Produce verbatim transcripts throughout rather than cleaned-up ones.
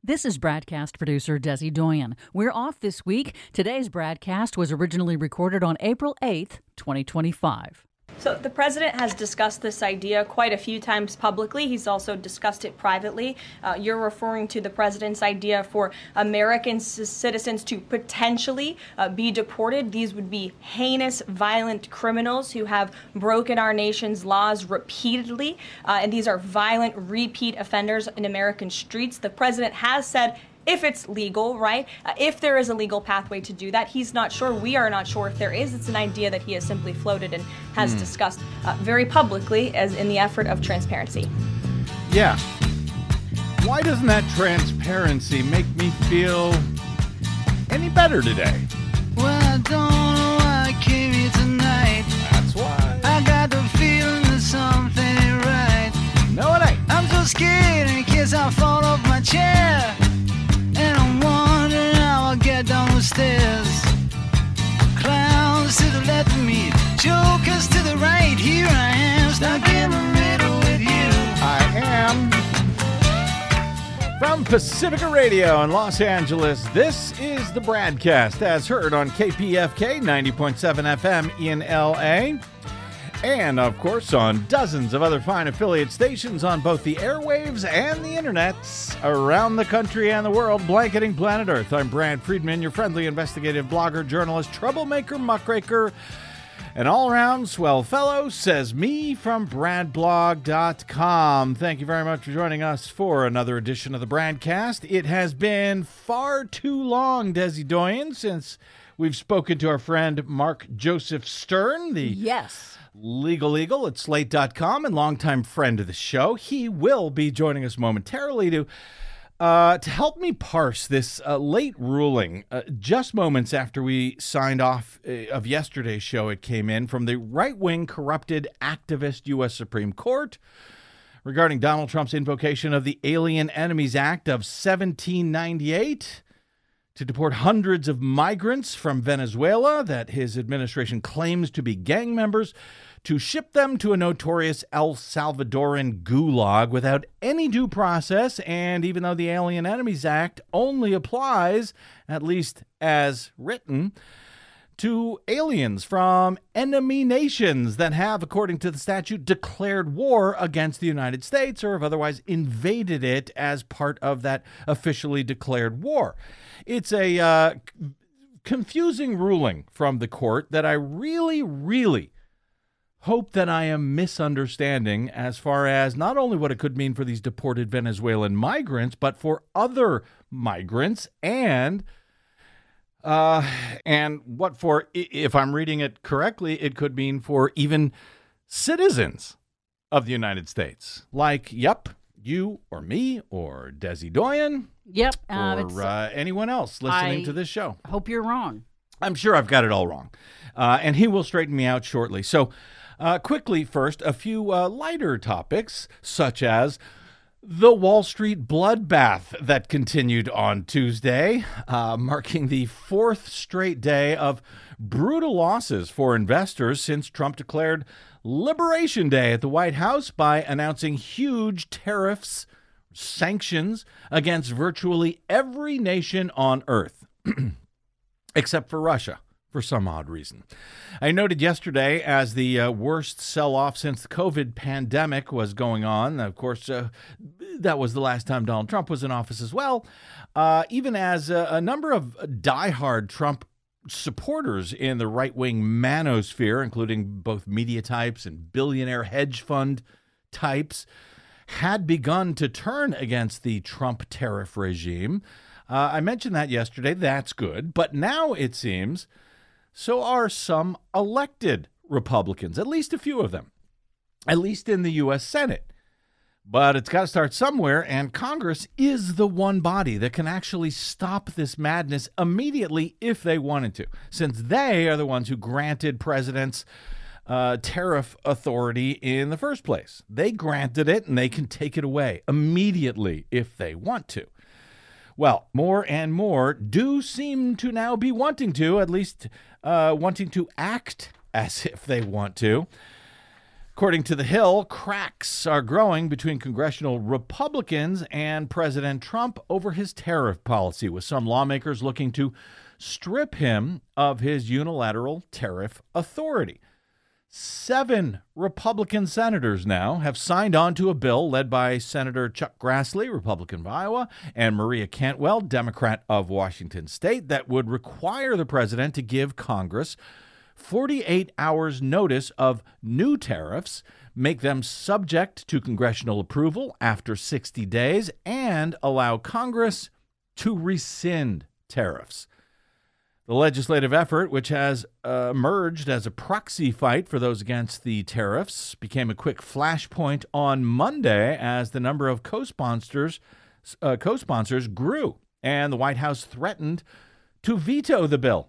This is broadcast producer Desi Doyen. We're off this week. Today's broadcast was originally recorded on April eighth, twenty twenty-five. So the president has discussed this idea quite a few times publicly. He's also discussed it privately. Uh, you're referring to the president's idea for American c- citizens to potentially uh, be deported. These would be heinous, violent criminals who have broken our nation's laws repeatedly. Uh, and these are violent, repeat offenders in American streets. The president has said, if it's legal, right? Uh, if there is a legal pathway to do that, he's not sure. We are not sure if there is. It's an idea that he has simply floated and has mm. discussed uh, very publicly as in the effort of transparency. Yeah. Why doesn't that transparency make me feel any better today? Well, I don't know why I came here tonight. That's why. I got the feeling that something ain't right. No, it ain't. I'm so scared in case I fall off my chair. And I'm wondering how I'll get down the stairs. Clowns to the left of me, jokers to the right. Here I am, stuck in the middle with you. I am. From Pacifica Radio in Los Angeles, this is the broadcast as heard on K P F K ninety point seven F M in L A. And, of course, on dozens of other fine affiliate stations on both the airwaves and the internets around the country and the world, blanketing planet Earth. I'm Brad Friedman, your friendly investigative blogger, journalist, troublemaker, muckraker, an all-around swell fellow, says me from brad blog dot com. Thank you very much for joining us for another edition of the broadcast. It has been far too long, Desi Doyen, since we've spoken to our friend Mark Joseph Stern, the Yes. Legal Eagle at slate dot com and longtime friend of the show. He will be joining us momentarily to uh, to help me parse this uh, late ruling. Uh, just moments after we signed off uh, of yesterday's show, it came in from the right-wing corrupted activist U S Supreme Court regarding Donald Trump's invocation of the Alien Enemies Act of seventeen ninety-eight to deport hundreds of migrants from Venezuela that his administration claims to be gang members, to ship them to a notorious El Salvadoran gulag without any due process, and even though the Alien Enemies Act only applies, at least as written, to aliens from enemy nations that have, according to the statute, declared war against the United States or have otherwise invaded it as part of that officially declared war. It's a uh, confusing ruling from the court that I really, really hope that I am misunderstanding as far as not only what it could mean for these deported Venezuelan migrants, but for other migrants and uh, and what for, if I'm reading it correctly, it could mean for even citizens of the United States. Like, yep, you or me or Desi Doyen. Yep. Uh, or uh, anyone else listening I to this show. Hope you're wrong. I'm sure I've got it all wrong. Uh, and he will straighten me out shortly. So uh, quickly, first, a few uh, lighter topics, such as the Wall Street bloodbath that continued on Tuesday, uh, marking the fourth straight day of brutal losses for investors since Trump declared Liberation Day at the White House by announcing huge tariffs, sanctions against virtually every nation on Earth, except for Russia, for some odd reason. I noted yesterday as the uh, worst sell-off since the COVID pandemic was going on. Of course, uh, that was the last time Donald Trump was in office as well. Uh, even as uh, a number of diehard Trump supporters in the right-wing manosphere, including both media types and billionaire hedge fund types, had begun to turn against the Trump tariff regime. Uh, I mentioned that yesterday. That's good. But now it seems so are some elected Republicans, at least a few of them, at least in the U S Senate. But it's got to start somewhere, and Congress is the one body that can actually stop this madness immediately if they wanted to, since they are the ones who granted presidents uh, tariff authority in the first place. They granted it, and they can take it away immediately if they want to. Well, more and more do seem to now be wanting to, at least uh, wanting to act as if they want to. According to The Hill, cracks are growing between congressional Republicans and President Trump over his tariff policy, with some lawmakers looking to strip him of his unilateral tariff authority. Seven Republican senators now have signed on to a bill led by Senator Chuck Grassley, Republican of Iowa, and Maria Cantwell, Democrat of Washington State, that would require the president to give Congress forty-eight hours notice of new tariffs, make them subject to congressional approval after sixty days, and allow Congress to rescind tariffs. The legislative effort, which has uh, emerged as a proxy fight for those against the tariffs, became a quick flashpoint on Monday as the number of co-sponsors uh, co-sponsors grew, and the White House threatened to veto the bill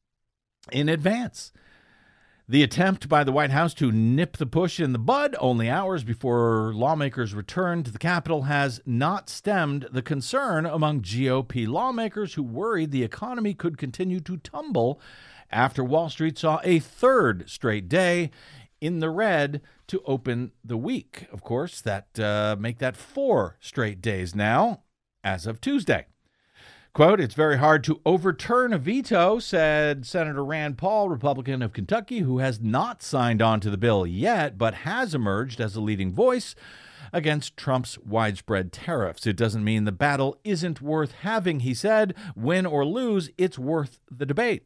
in advance. The attempt by the White House to nip the push in the bud only hours before lawmakers returned to the Capitol has not stemmed the concern among G O P lawmakers who worried the economy could continue to tumble after Wall Street saw a third straight day in the red to open the week. Of course, that uh, make that four straight days now as of Tuesday. Quote, "It's very hard to overturn a veto," said Senator Rand Paul, Republican of Kentucky, who has not signed on to the bill yet, but has emerged as a leading voice against Trump's widespread tariffs. "It doesn't mean the battle isn't worth having," he said. "Win or lose, it's worth the debate."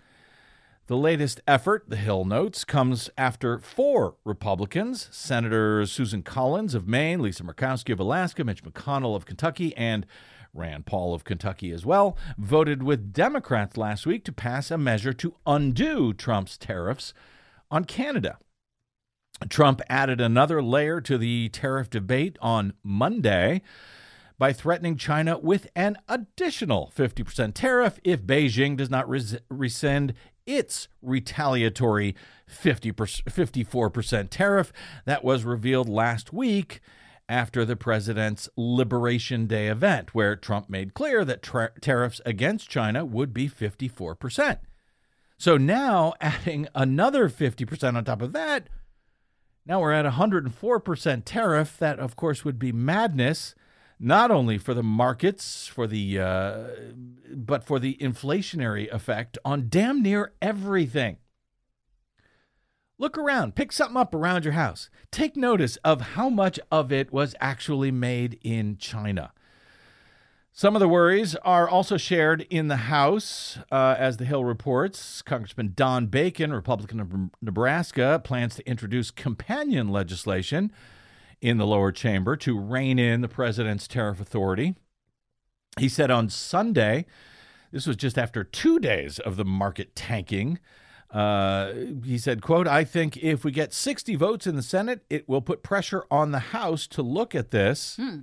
The latest effort, The Hill notes, comes after four Republicans, Senators Susan Collins of Maine, Lisa Murkowski of Alaska, Mitch McConnell of Kentucky, and Rand Paul of Kentucky as well, voted with Democrats last week to pass a measure to undo Trump's tariffs on Canada. Trump added another layer to the tariff debate on Monday by threatening China with an additional fifty percent tariff if Beijing does not res- rescind its retaliatory fifty percent, fifty-four percent tariff that was revealed last week after the president's Liberation Day event, where Trump made clear that tra- tariffs against China would be fifty-four percent. So now, adding another fifty percent on top of that, now we're at a one hundred four percent tariff. That, of course, would be madness, not only for the markets, for the uh, but for the inflationary effect on damn near everything. Look around, pick something up around your house. Take notice of how much of it was actually made in China. Some of the worries are also shared in the House, uh, as The Hill reports. Congressman Don Bacon, Republican of Nebraska, plans to introduce companion legislation in the lower chamber to rein in the president's tariff authority. He said on Sunday, this was just after two days of the market tanking, Uh, he said, quote, "I think if we get sixty votes in the Senate, it will put pressure on the House to look at this. Hmm.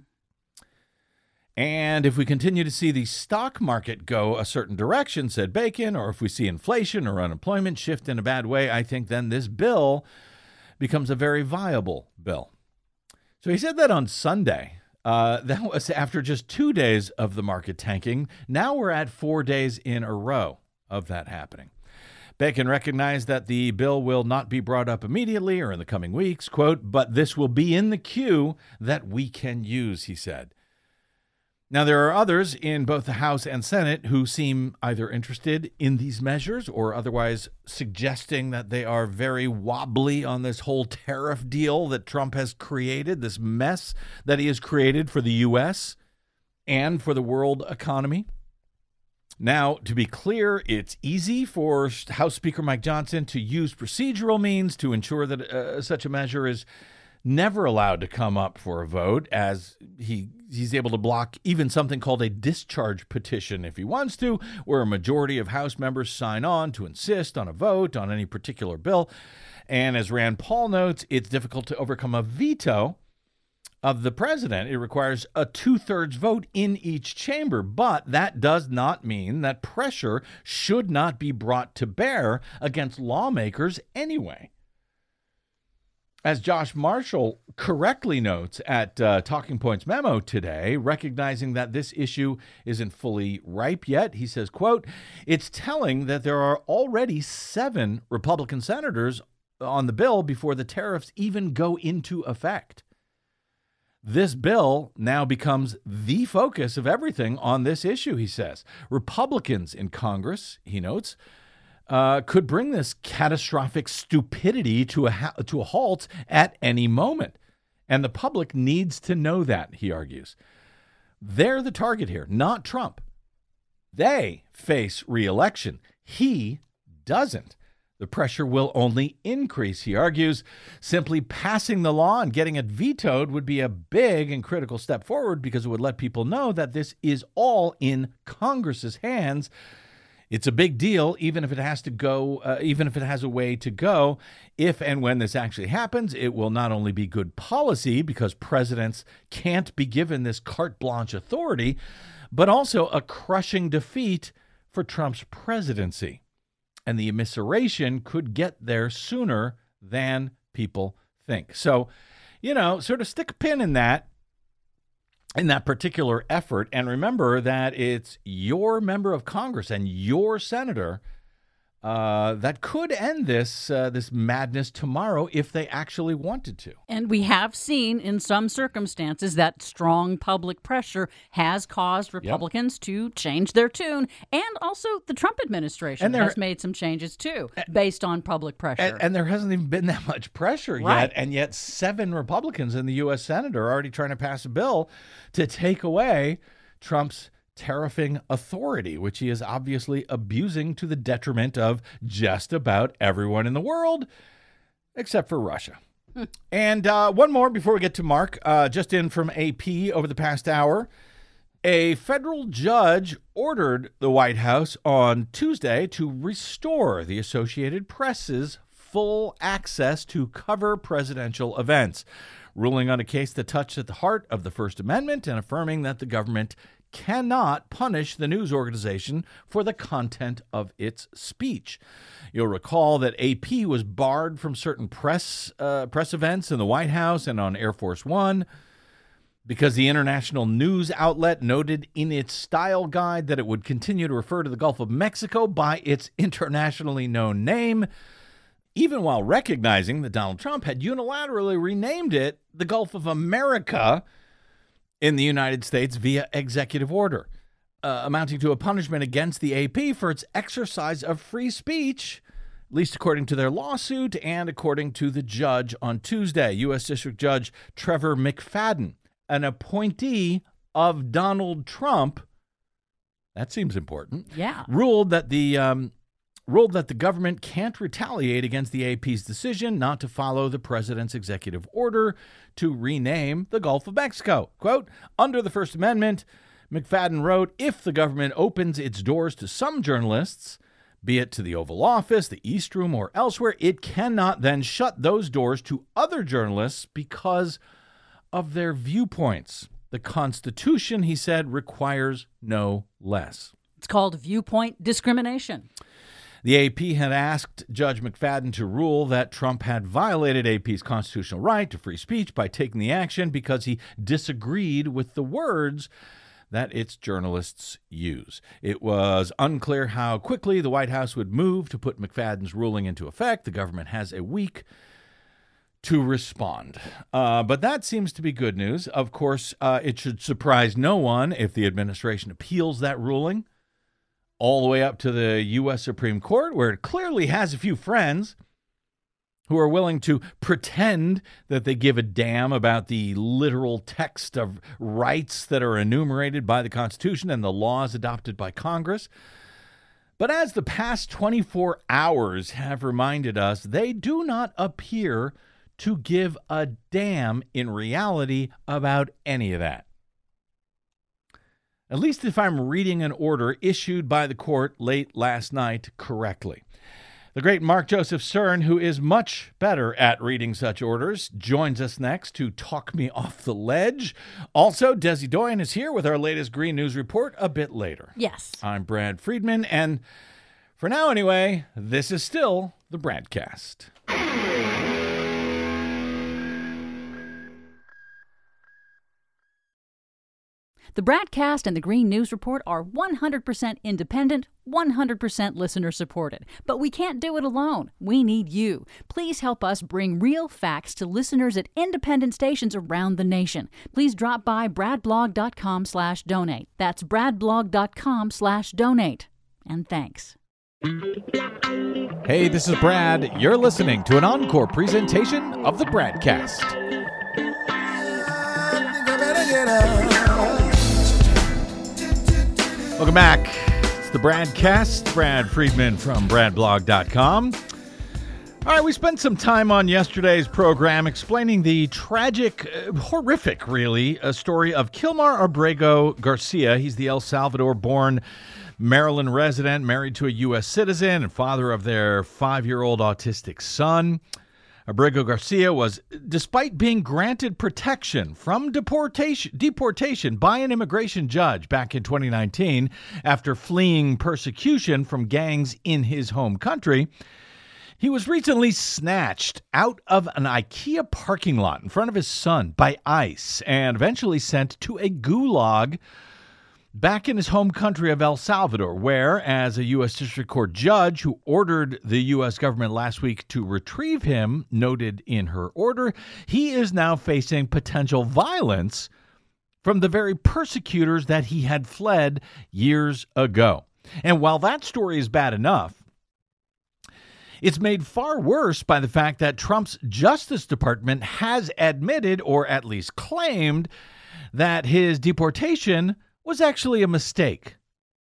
And if we continue to see the stock market go a certain direction," said Bacon, "or if we see inflation or unemployment shift in a bad way, I think then this bill becomes a very viable bill." So he said that on Sunday. Uh, that was after just two days of the market tanking. Now we're at four days in a row of that happening. Bacon recognized that the bill will not be brought up immediately or in the coming weeks, quote, "but this will be in the queue that we can use," he said. Now, there are others in both the House and Senate who seem either interested in these measures or otherwise suggesting that they are very wobbly on this whole tariff deal that Trump has created, this mess that he has created for the U S and for the world economy. Now, to be clear, it's easy for House Speaker Mike Johnson to use procedural means to ensure that uh, such a measure is never allowed to come up for a vote, as he he's able to block even something called a discharge petition if he wants to, where a majority of House members sign on to insist on a vote on any particular bill. And as Rand Paul notes, it's difficult to overcome a veto of the president. It requires a two-thirds vote in each chamber, but that does not mean that pressure should not be brought to bear against lawmakers anyway. As Josh Marshall correctly notes at uh, Talking Points Memo today, recognizing that this issue isn't fully ripe yet, he says, quote, "It's telling that there are already seven Republican senators on the bill before the tariffs even go into effect. This bill now becomes the focus of everything on this issue, he says. Republicans in Congress, he notes, uh, could bring this catastrophic stupidity to a ha- to a halt at any moment. And the public needs to know that, he argues. They're the target here, not Trump. They face re-election. He doesn't. The pressure will only increase, he argues. Simply passing the law and getting it vetoed would be a big and critical step forward because it would let people know that this is all in Congress's hands. It's a big deal, even if it has to go, uh, even if it has a way to go. If and when this actually happens, it will not only be good policy because presidents can't be given this carte blanche authority, but also a crushing defeat for Trump's presidency. And the immiseration could get there sooner than people think. So, you know, sort of stick a pin in that, in that particular effort. And remember that it's your member of Congress and your senator uh, that could end this uh, this madness tomorrow if they actually wanted to. And we have seen in some circumstances that strong public pressure has caused Republicans yep. to change their tune. And also the Trump administration there, has made some changes, too, based on public pressure. And, and there hasn't even been that much pressure right. yet. And yet seven Republicans in the U S Senate are already trying to pass a bill to take away Trump's tariffing authority, which he is obviously abusing to the detriment of just about everyone in the world, except for Russia. Hmm. And uh, one more before we get to Mark, uh, just in from A P over the past hour. A federal judge ordered the White House on Tuesday to restore the Associated Press's full access to cover presidential events, ruling on a case that touched at the heart of the First Amendment and affirming that the government cannot punish the news organization for the content of its speech. You'll recall that A P was barred from certain press uh, press events in the White House and on Air Force One because the international news outlet noted in its style guide that it would continue to refer to the Gulf of Mexico by its internationally known name, even while recognizing that Donald Trump had unilaterally renamed it the Gulf of America in the United States via executive order, uh, amounting to a punishment against the A P for its exercise of free speech, at least according to their lawsuit and according to the judge on Tuesday. U S District Judge Trevor McFadden, an appointee of Donald Trump, that seems important, yeah, ruled that the um, ruled that the government can't retaliate against the A P's decision not to follow the president's executive order to rename the Gulf of Mexico. Quote, under the First Amendment, McFadden wrote, if the government opens its doors to some journalists, be it to the Oval Office, the East Room, or elsewhere, it cannot then shut those doors to other journalists because of their viewpoints. The Constitution, he said, requires no less. It's called viewpoint discrimination. The A P had asked Judge McFadden to rule that Trump had violated A P's constitutional right to free speech by taking the action because he disagreed with the words that its journalists use. It was unclear how quickly the White House would move to put McFadden's ruling into effect. The government has a week to respond. Uh, but that seems to be good news. Of course, uh, it should surprise no one if the administration appeals that ruling all the way up to the U S Supreme Court, where it clearly has a few friends who are willing to pretend that they give a damn about the literal text of rights that are enumerated by the Constitution and the laws adopted by Congress. But as the past twenty-four hours have reminded us, they do not appear to give a damn in reality about any of that. At least if I'm reading an order issued by the court late last night correctly. The great Mark Joseph Stern, who is much better at reading such orders, joins us next to talk me off the ledge. Also, Desi Doyen is here with our latest Green News Report a bit later. Yes. I'm Brad Friedman, and for now anyway, this is still the Bradcast. The Bradcast and the Green News Report are one hundred percent independent, one hundred percent listener supported. But we can't do it alone. We need you. Please help us bring real facts to listeners at independent stations around the nation. Please drop by bradblog.com slash donate. That's bradblog.com slash donate. And thanks. Hey, this is Brad. You're listening to an encore presentation of the Bradcast. Welcome back. It's the Bradcast. Brad Friedman from bradblog dot com. All right, we spent some time on yesterday's program explaining the tragic, uh, horrific, really, uh, story of Kilmar Abrego Garcia. He's the El Salvador-born Maryland resident, married to a U S citizen and father of their five-year-old autistic son. Abrego Garcia was, despite being granted protection from deportation, deportation by an immigration judge back in twenty nineteen after fleeing persecution from gangs in his home country, he was recently snatched out of an IKEA parking lot in front of his son by ICE and eventually sent to a gulag back in his home country of El Salvador, where, as a U S District Court judge who ordered the U S government last week to retrieve him, noted in her order, he is now facing potential violence from the very persecutors that he had fled years ago. And while that story is bad enough, it's made far worse by the fact that Trump's Justice Department has admitted, or at least claimed, that his deportation was actually a mistake.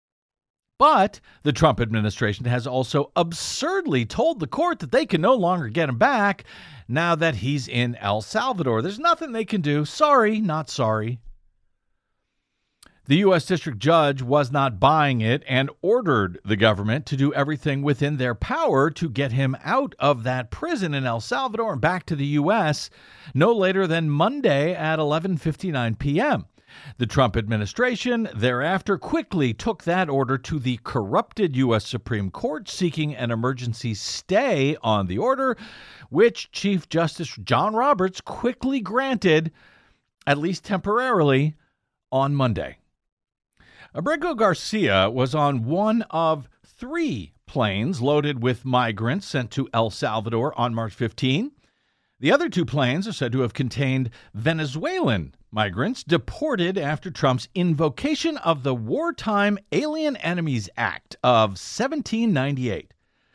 But the Trump administration has also absurdly told the court that they can no longer get him back now that he's in El Salvador. There's nothing they can do. Sorry, not sorry. The U S District Judge was not buying it and ordered the government to do everything within their power to get him out of that prison in El Salvador and back to the U S no later than Monday at eleven fifty-nine p.m. The Trump administration thereafter quickly took that order to the corrupted U S Supreme Court, seeking an emergency stay on the order, which Chief Justice John Roberts quickly granted, at least temporarily, on Monday. Abrego Garcia was on one of three planes loaded with migrants sent to El Salvador on March fifteenth. The other two planes are said to have contained Venezuelan migrants deported after Trump's invocation of the Wartime Alien Enemies Act of seventeen ninety-eight.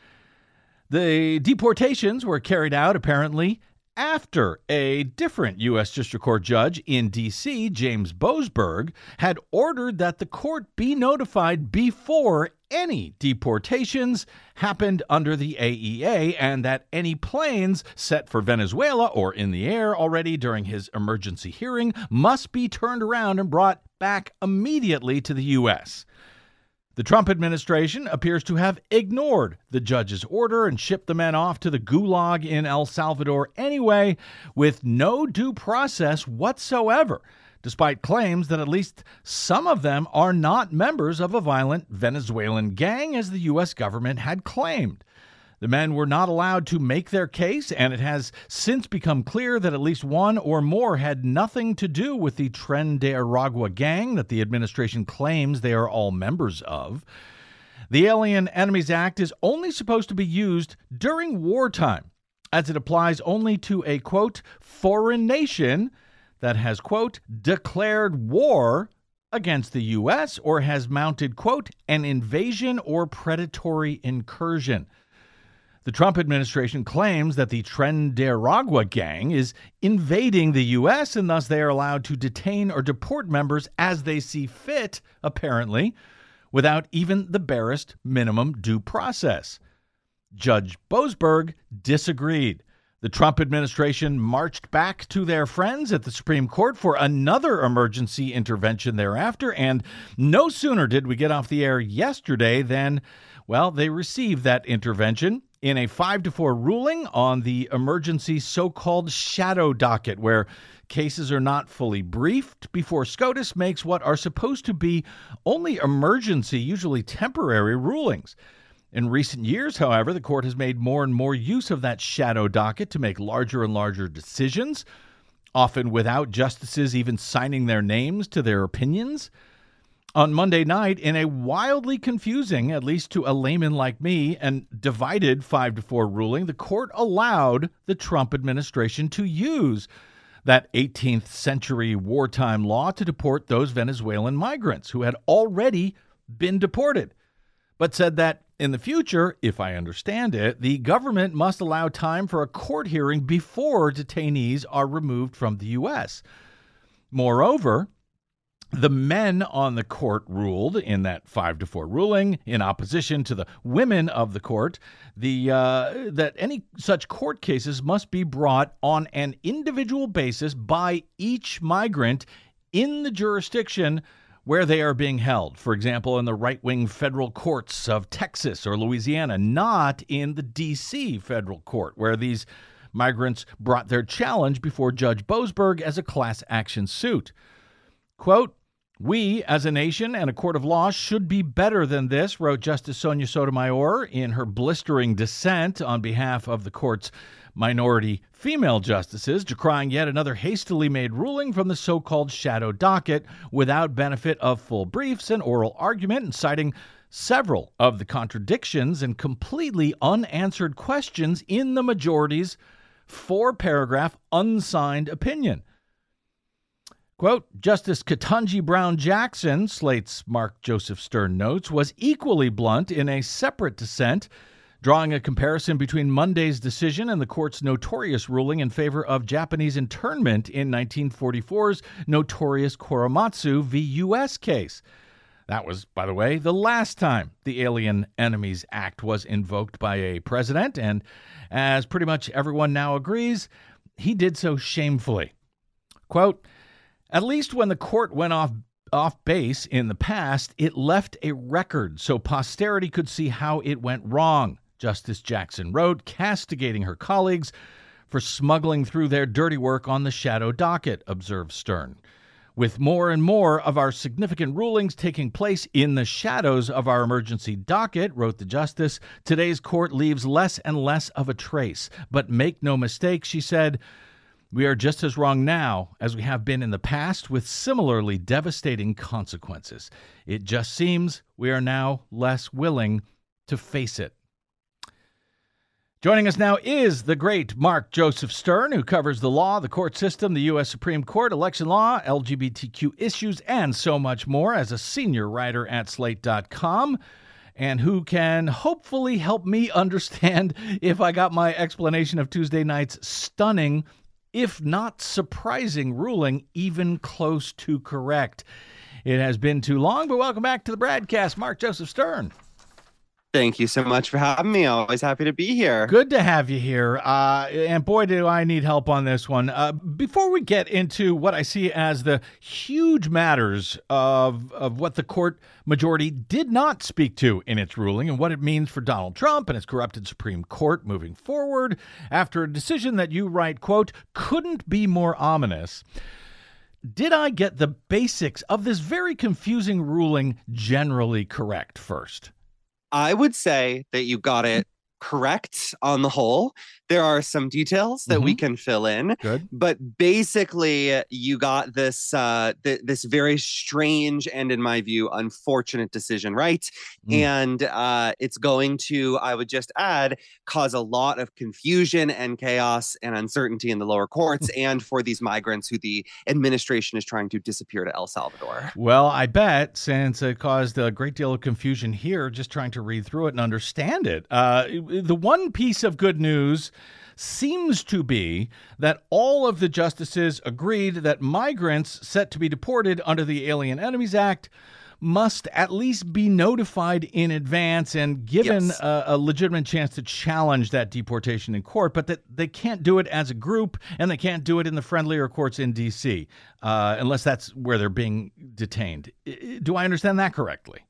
The deportations were carried out, apparently, after a different U S District Court judge in D C, James Boasberg, had ordered that the court be notified before any deportations happened under the A E A, and that any planes set for Venezuela or in the air already during his emergency hearing must be turned around and brought back immediately to the U S. The Trump administration appears to have ignored the judge's order and shipped the men off to the gulag in El Salvador anyway, with no due process whatsoever, despite claims that at least some of them are not members of a violent Venezuelan gang, as the U S government had claimed. The men were not allowed to make their case, and it has since become clear that at least one or more had nothing to do with the Tren de Aragua gang that the administration claims they are all members of. The Alien Enemies Act is only supposed to be used during wartime, as it applies only to a, quote, foreign nation that has, quote, declared war against the U S or has mounted, quote, an invasion or predatory incursion. The Trump administration claims that the Tren de Aragua gang is invading the U S, and thus they are allowed to detain or deport members as they see fit, apparently, without even the barest minimum due process. Judge Boasberg disagreed. The Trump administration marched back to their friends at the Supreme Court for another emergency intervention thereafter, and no sooner did we get off the air yesterday than, well, they received that intervention in a five to four ruling on the emergency so-called shadow docket, where cases are not fully briefed before SCOTUS makes what are supposed to be only emergency, usually temporary rulings. In recent years, however, the court has made more and more use of that shadow docket to make larger and larger decisions. often without justices even signing their names to their opinions. On Monday night, in a wildly confusing, at least to a layman like me, and divided five to four ruling, the court allowed the Trump administration to use that eighteenth century wartime law to deport those Venezuelan migrants who had already been deported, but said that in the future, if I understand it, the government must allow time for a court hearing before detainees are removed from the U S. Moreover, the men on the court ruled in that five to four ruling, in opposition to the women of the court, the uh, that any such court cases must be brought on an individual basis by each migrant in the jurisdiction where they are being held. For example, in the right-wing federal courts of Texas or Louisiana, not in the D C federal court, where these migrants brought their challenge before Judge Boasberg as a class action suit. Quote, "We, as a nation and a court of law, should be better than this," wrote Justice Sonia Sotomayor in her blistering dissent on behalf of the court's minority female justices, decrying yet another hastily made ruling from the so-called shadow docket without benefit of full briefs and oral argument, and citing several of the contradictions and completely unanswered questions in the majority's four-paragraph unsigned opinion. Quote, "Justice Ketanji Brown Jackson," Slate's Mark Joseph Stern notes, "was equally blunt in a separate dissent, drawing a comparison between Monday's decision and the court's notorious ruling in favor of Japanese internment in nineteen forty-four's notorious Korematsu v. U S case. That was, by the way, the last time the Alien Enemies Act was invoked by a president, and as pretty much everyone now agrees, he did so shamefully. Quote, "At least when the court went off off base in the past, it left a record so posterity could see how it went wrong," Justice Jackson wrote, castigating her colleagues for smuggling through their dirty work on the shadow docket, observed Stern. "With more and more of our significant rulings taking place in the shadows of our emergency docket," wrote the justice, "today's court leaves less and less of a trace. But make no mistake," she said, "we are just as wrong now as we have been in the past, with similarly devastating consequences. It just seems we are now less willing to face it." Joining us now is the great Mark Joseph Stern, who covers the law, the court system, the U S Supreme Court, election law, L G B T Q issues, and so much more as a senior writer at slate dot com, and who can hopefully help me understand if I got my explanation of Tuesday night's stunning, if not surprising, ruling even close to correct. It has been too long, but welcome back to the broadcast, Mark Joseph Stern. Thank you so much for having me. Always happy to be here. Good to have you here. Uh, and boy, do I need help on this one. Uh, before we get into what I see as the huge matters of, of what the court majority did not speak to in its ruling and what it means for Donald Trump and his corrupted Supreme Court moving forward after a decision that you write, quote, "couldn't be more ominous," did I get the basics of this very confusing ruling generally correct first? I would say that you got it correct on the whole. There are some details that mm-hmm. we can fill in. Good. But basically, you got this uh, th- this very strange and, in my view, unfortunate decision right. Mm. And uh, it's going to, I would just add, cause a lot of confusion and chaos and uncertainty in the lower courts and for these migrants who the administration is trying to disappear to El Salvador. Well, I bet, since it caused a great deal of confusion here, just trying to read through it and understand it. Uh, the one piece of good news seems to be that all of the justices agreed that migrants set to be deported under the Alien Enemies Act must at least be notified in advance and given yes. a, a legitimate chance to challenge that deportation in court, but that they can't do it as a group and they can't do it in the friendlier courts in D C, uh, unless that's where they're being detained. Do I understand that correctly?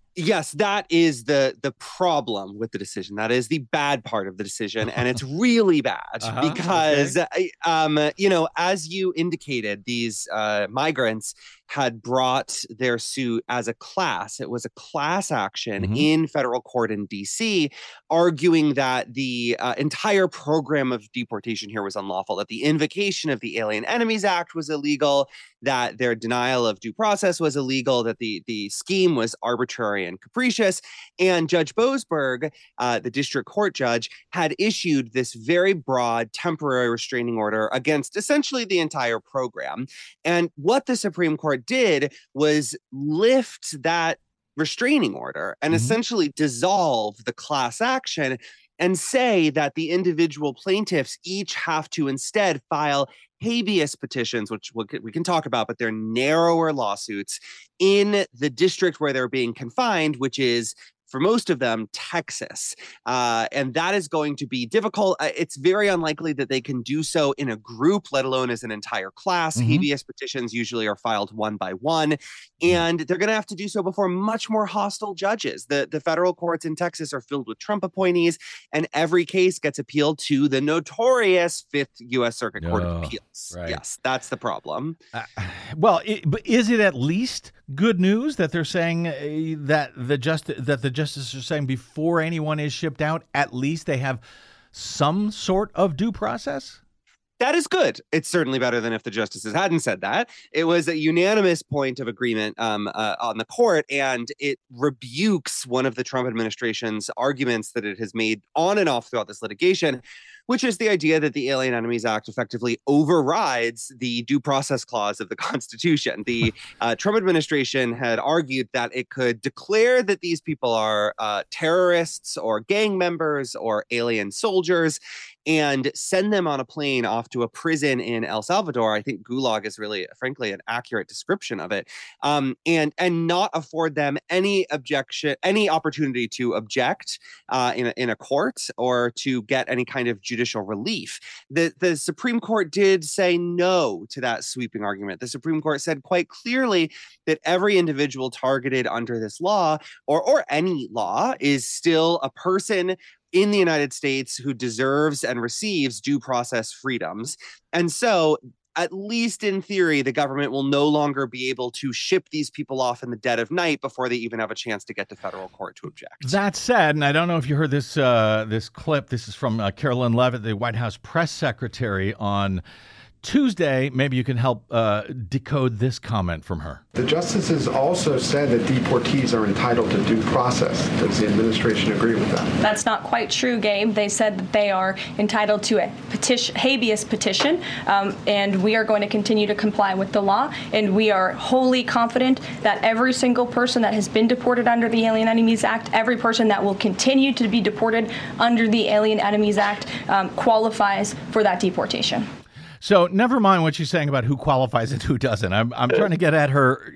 Yes, that is the the problem with the decision. That is the bad part of the decision, and it's really bad Uh-huh, because, okay. um, you know, as you indicated, these uh, migrants had brought their suit as a class. It was a class action Mhm. in federal court in D C, arguing that the uh, entire program of deportation here was unlawful, that the invocation of the Alien Enemies Act was illegal, that their denial of due process was illegal, that the, the scheme was arbitrary and capricious. And Judge Boasberg, uh, the district court judge, had issued this very broad temporary restraining order against essentially the entire program. And what the Supreme Court did was lift that restraining order and Mhm. essentially dissolve the class action and say that the individual plaintiffs each have to instead file habeas petitions, which we can- we can talk about, but they're narrower lawsuits in the district where they're being confined, which is, for most of them, Texas. Uh, and that is going to be difficult. Uh, It's very unlikely that they can do so in a group, let alone as an entire class. Mhm. Habeas petitions usually are filed one by one, and they're going to have to do so before much more hostile judges. The, the federal courts in Texas are filled with Trump appointees, and every case gets appealed to the notorious Fifth U S Circuit Court Oh, of Appeals. right. Yes, that's the problem. Uh, well, it, but is it at least good news that they're saying uh, that the just that the justices are saying before anyone is shipped out, at least they have some sort of due process? That is good. It's certainly better than if the justices hadn't said that. It was a unanimous point of agreement um, uh, on the court, and it rebukes one of the Trump administration's arguments that it has made on and off throughout this litigation, which is the idea that the Alien Enemies Act effectively overrides the due process clause of the Constitution. The uh, Trump administration had argued that it could declare that these people are uh, terrorists or gang members or alien soldiers and send them on a plane off to a prison in El Salvador. I think gulag is really, frankly, an accurate description of it. Um, and and not afford them any objection, any opportunity to object uh, in a, in a court or to get any kind of judicial relief. The the Supreme Court did say no to that sweeping argument. The Supreme Court said quite clearly that every individual targeted under this law or or any law is still a person in the United States who deserves and receives due process freedoms. And so, at least in theory, the government will no longer be able to ship these people off in the dead of night before they even have a chance to get to federal court to object. That said, and I don't know if you heard this uh, this clip. This is from uh, Carolyn Leavitt, the White House press secretary, on Tuesday. Maybe you can help uh, decode this comment from her. The justices also said that deportees are entitled to due process. Does the administration agree with that? That's not quite true, Gabe. They said that they are entitled to a petition, habeas petition, um, and we are going to continue to comply with the law. And we are wholly confident that every single person that has been deported under the Alien Enemies Act, every person that will continue to be deported under the Alien Enemies Act, um, qualifies for that deportation. So never mind what she's saying about who qualifies and who doesn't. I'm I'm trying to get at her.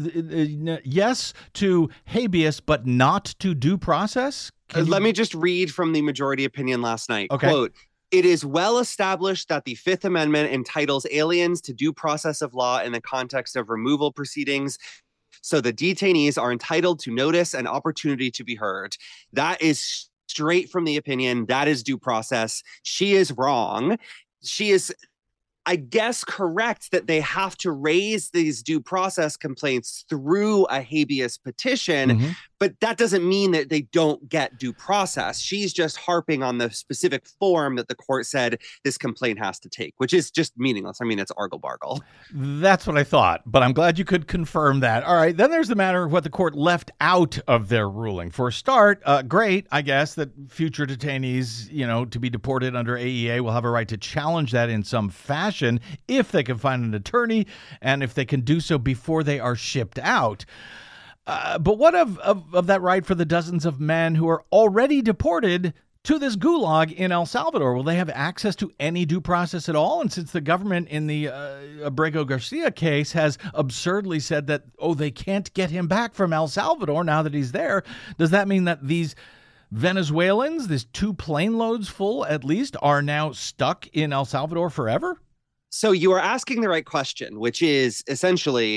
Uh, yes to habeas, but not to due process. Uh, Let me just read from the majority opinion last night. Okay. Quote, "It is well established that the Fifth Amendment entitles aliens to due process of law in the context of removal proceedings. So the detainees are entitled to notice and opportunity to be heard." That is straight from the opinion. That is due process. She is wrong. She is, I guess, correct that they have to raise these due process complaints through a habeas petition, Mhm. but that doesn't mean that they don't get due process. She's just harping on the specific form that the court said this complaint has to take, which is just meaningless. I mean, it's argle-bargle. That's what I thought, but I'm glad you could confirm that. All right, then there's the matter of what the court left out of their ruling. For a start, uh, great, I guess, that future detainees, you know, to be deported under A E A will have a right to challenge that in some fashion if they can find an attorney and if they can do so before they are shipped out. Uh, but what of, of, of that right for the dozens of men who are already deported to this gulag in El Salvador? Will they have access to any due process at all? And since the government in the uh, Abrego Garcia case has absurdly said that, oh, they can't get him back from El Salvador now that he's there, does that mean that these Venezuelans, these two plane loads full at least, are now stuck in El Salvador forever? So you are asking the right question, which is essentially,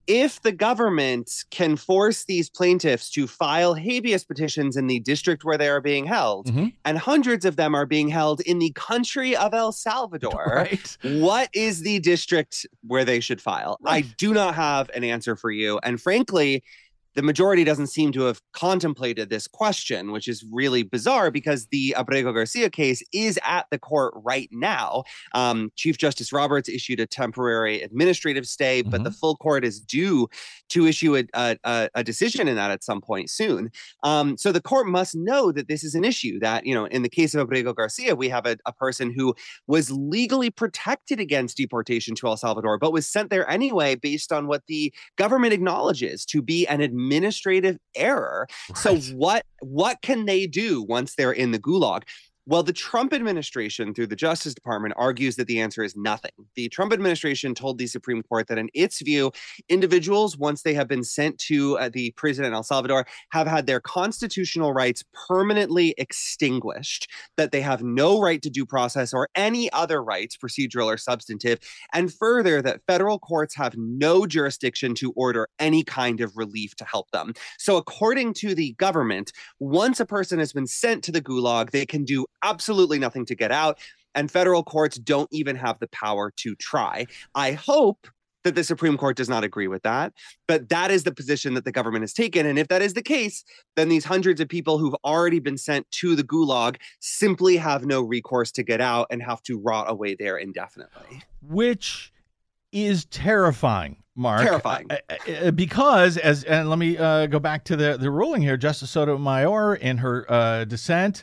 if the government can force these plaintiffs to file habeas petitions in the district where they are being held, Mhm. and hundreds of them are being held in the country of El Salvador, Right. what is the district where they should file? Right. I do not have an answer for you. And frankly, the majority doesn't seem to have contemplated this question, which is really bizarre because the Abrego Garcia case is at the court right now. Um, Chief Justice Roberts issued a temporary administrative stay, but Mhm. the full court is due to issue a, a, a decision in that at some point soon. Um, so the court must know that this is an issue that, you know, in the case of Abrego Garcia, we have a, a person who was legally protected against deportation to El Salvador, but was sent there anyway based on what the government acknowledges to be an administrative error. So Right. what what can they do once they're in the gulag? Well, the Trump administration, through the Justice Department, argues that the answer is nothing. The Trump administration told the Supreme Court that in its view, individuals, once they have been sent to uh, the prison in El Salvador, have had their constitutional rights permanently extinguished, that they have no right to due process or any other rights, procedural or substantive, and further, that federal courts have no jurisdiction to order any kind of relief to help them. So according to the government, once a person has been sent to the gulag, they can do absolutely nothing to get out, and federal courts don't even have the power to try. I hope that the Supreme Court does not agree with that, but that is the position that the government has taken. And if that is the case, then these hundreds of people who've already been sent to the gulag simply have no recourse to get out and have to rot away there indefinitely. Which is terrifying, Mark. Terrifying. Uh, uh, because, as and let me uh, go back to the, the ruling here, Justice Sotomayor, in her uh, dissent,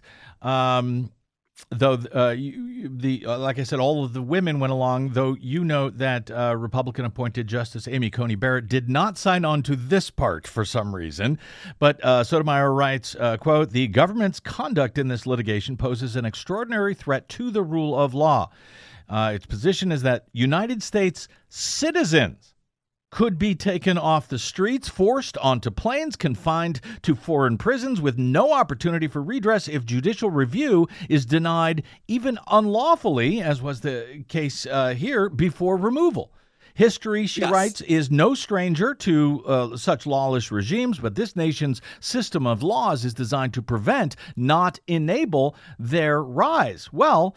um, though uh, you, you- the uh, like I said, all of the women went along, though you note that uh, Republican-appointed Justice Amy Coney Barrett did not sign on to this part for some reason. But uh, Sotomayor writes, uh, quote, "The government's conduct in this litigation poses an extraordinary threat to the rule of law. Uh, its position is that United States citizens could be taken off the streets, forced onto planes, confined to foreign prisons with no opportunity for redress if judicial review is denied, even unlawfully, as was the case uh, here, before removal. History," she Yes. writes, "is no stranger to uh, such lawless regimes, but this nation's system of laws is designed to prevent, not enable, their rise." Well,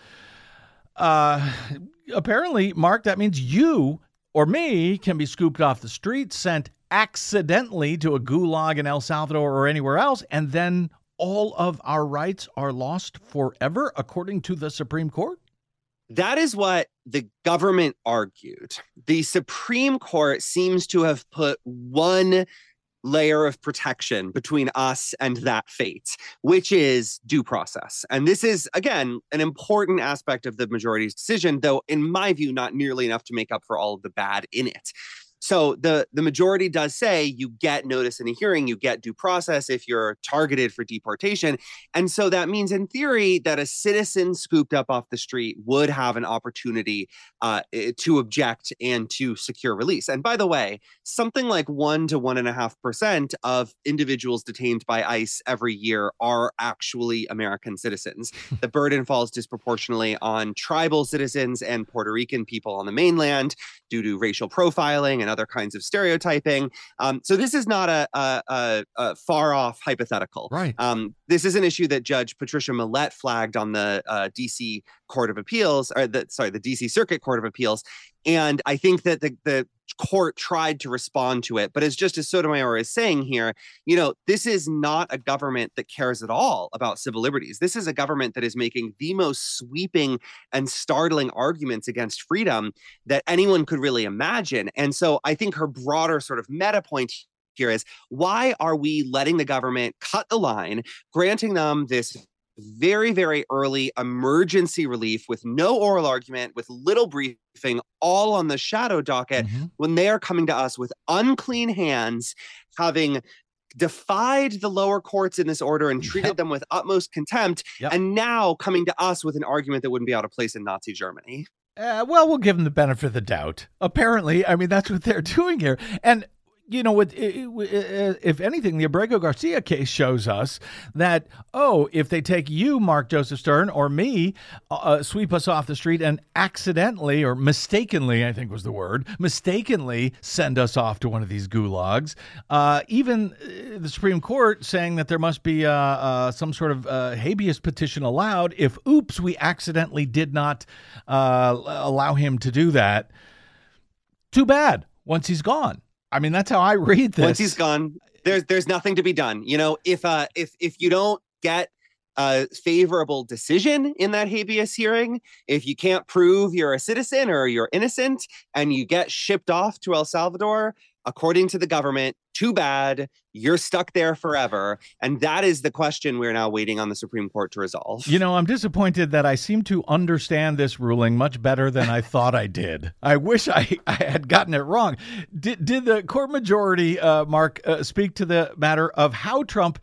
uh, apparently, Mark, that means you or me can be scooped off the street, sent accidentally to a gulag in El Salvador or anywhere else, and then all of our rights are lost forever, according to the Supreme Court? That is what the government argued. The Supreme Court seems to have put one layer of protection between us and that fate, which is due process. And this is, again, an important aspect of the majority's decision, though, in my view, not nearly enough to make up for all of the bad in it. So the, the majority does say you get notice in a hearing, you get due process if you're targeted for deportation. And so that means, in theory, that a citizen scooped up off the street would have an opportunity uh, to object and to secure release. And by the way, something like one to one and a half percent of individuals detained by ICE every year are actually American citizens. The burden falls disproportionately on tribal citizens and Puerto Rican people on the mainland due to racial profiling and other kinds of stereotyping. Um, so this is not a, a, a, a far off hypothetical. Right. Um, this is an issue that Judge Patricia Millett flagged on the uh, D C Court of Appeals, or the sorry, the D C Circuit Court of Appeals. And I think that the, the court tried to respond to it. But as Justice Sotomayor is saying here, you know, this is not a government that cares at all about civil liberties. This is a government that is making the most sweeping and startling arguments against freedom that anyone could really imagine. And so I think her broader sort of meta point here is, why are we letting the government cut the line, granting them this very, very early emergency relief with no oral argument, with little briefing, all on the shadow docket, Mm-hmm. when they are coming to us with unclean hands, having defied the lower courts in this order and treated Yep. them with utmost contempt, Yep. and now coming to us with an argument that wouldn't be out of place in Nazi Germany. Uh, well, we'll give them the benefit of the doubt. Apparently, I mean, that's what they're doing here. And you know, it, it, it, if anything, the Abrego Garcia case shows us that, oh, if they take you, Mark Joseph Stern, or me, uh, sweep us off the street and accidentally or mistakenly, I think was the word, mistakenly send us off to one of these gulags, uh, even the Supreme Court saying that there must be uh, uh, some sort of uh, habeas petition allowed if, oops, we accidentally did not uh, allow him to do that. Too bad. Once he's gone. I mean, that's how I read this. Once he's gone, there's there's nothing to be done. You know, if uh if if you don't get a favorable decision in that habeas hearing, if you can't prove you're a citizen or you're innocent and you get shipped off to El Salvador, according to the government, too bad, you're stuck there forever. And that is the question we're now waiting on the Supreme Court to resolve. You know, I'm disappointed that I seem to understand this ruling much better than I thought I did. I wish I, I had gotten it wrong. Did, did the court majority, uh, Mark, uh, speak to the matter of how Trump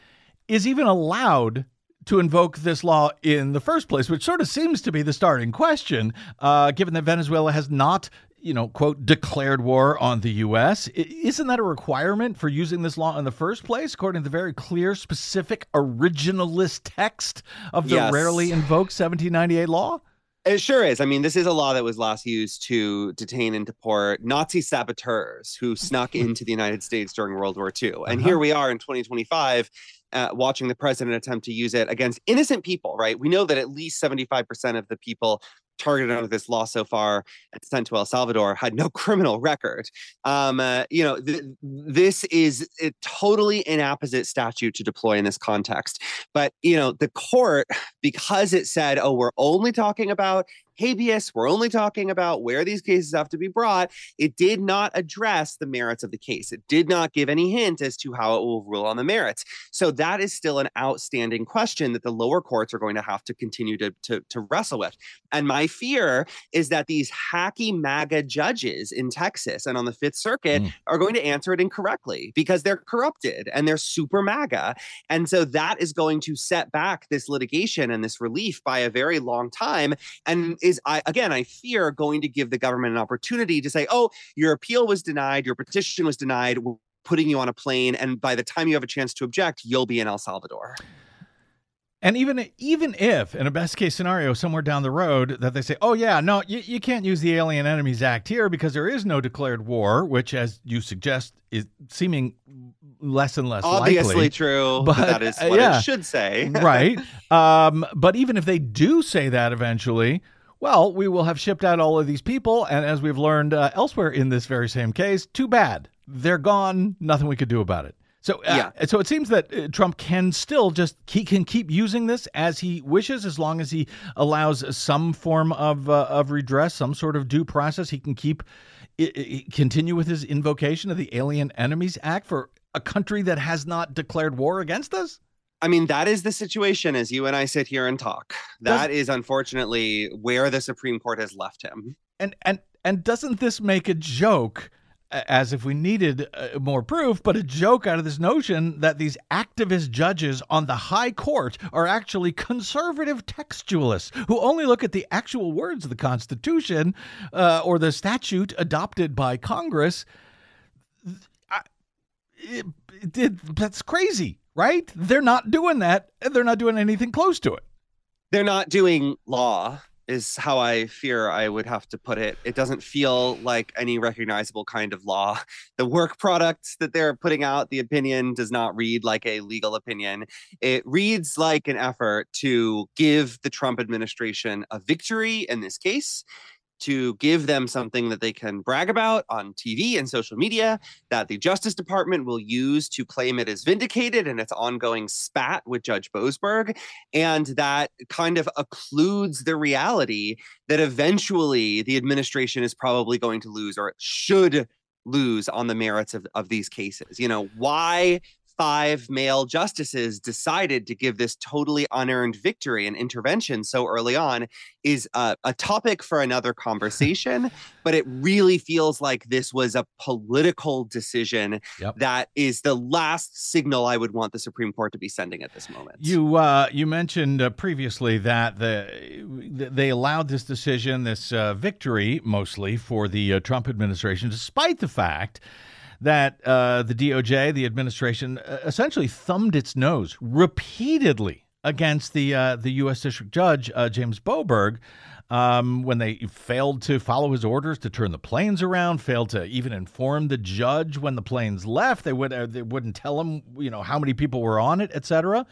is even allowed to invoke this law in the first place, which sort of seems to be the starting question, uh, given that Venezuela has not, you know, quote, declared war on the U S. Isn't that a requirement for using this law in the first place, according to the very clear, specific, originalist text of the Yes. rarely invoked seventeen ninety-eight law? It sure is. I mean, this is a law that was last used to detain and deport Nazi saboteurs who snuck into the United States during World War Two. And Uh-huh. here we are in twenty twenty-five, uh, watching the president attempt to use it against innocent people, right? We know that at least seventy-five percent of the people targeted under this law so far and sent to El Salvador had no criminal record. Um, uh, you know, th- this is a totally inapposite statute to deploy in this context. But, you know, the court, because it said, oh, we're only talking about habeas, we're only talking about where these cases have to be brought, it did not address the merits of the case. It did not give any hint as to how it will rule on the merits. So that is still an outstanding question that the lower courts are going to have to continue to, to, to wrestle with. And my fear is that these hacky MAGA judges in Texas and on the Fifth Circuit mm. are going to answer it incorrectly because they're corrupted and they're super MAGA. And so that is going to set back this litigation and this relief by a very long time. And is, I again, I fear going to give the government an opportunity to say, oh, your appeal was denied, your petition was denied, we're putting you on a plane, and by the time you have a chance to object, you'll be in El Salvador. And even even if, in a best case scenario, somewhere down the road, that they say, oh, yeah, no, you, you can't use the Alien Enemies Act here because there is no declared war, which, as you suggest, is seeming less and less Obviously likely. true, but, but that is what yeah, it should say. Right. Um, but even if they do say that eventually, well, we will have shipped out all of these people. And as we've learned uh, elsewhere in this very same case, too bad. They're gone. Nothing we could do about it. So, uh, yeah. so it seems that uh, Trump can still just he can keep using this as he wishes, as long as he allows some form of uh, of redress, some sort of due process. He can keep I- I continue with his invocation of the Alien Enemies Act for a country that has not declared war against us. I mean, that is the situation as you and I sit here and talk. That Does, is unfortunately where the Supreme Court has left him. And and and doesn't this make a joke, as if we needed uh, more proof, but a joke out of this notion that these activist judges on the high court are actually conservative textualists who only look at the actual words of the Constitution uh, or the statute adopted by Congress? I, it, it, that's crazy. Right? They're not doing that. They're not doing anything close to it. They're not doing law, is how I fear I would have to put it. It doesn't feel like any recognizable kind of law. The work product that they're putting out, the opinion, does not read like a legal opinion. It reads like an effort to give the Trump administration a victory in this case, to give them something that they can brag about on T V and social media, that the Justice Department will use to claim it is vindicated in its ongoing spat with Judge Boasberg. And that kind of occludes the reality that eventually the administration is probably going to lose, or should lose, on the merits of, of these cases. You know, why five male justices decided to give this totally unearned victory and intervention so early on is a, a topic for another conversation, but it really feels like this was a political decision. Yep. That is the last signal I would want the Supreme Court to be sending at this moment. You uh, you mentioned uh, previously that the they allowed this decision, this uh, victory, mostly for the uh, Trump administration, despite the fact that uh, the D O J, the administration, uh, essentially thumbed its nose repeatedly against the uh, the U S District Judge, uh, James Boberg, um, when they failed to follow his orders to turn the planes around, failed to even inform the judge when the planes left. They, would, uh, they wouldn't tell him, you know, how many people were on it, et cetera.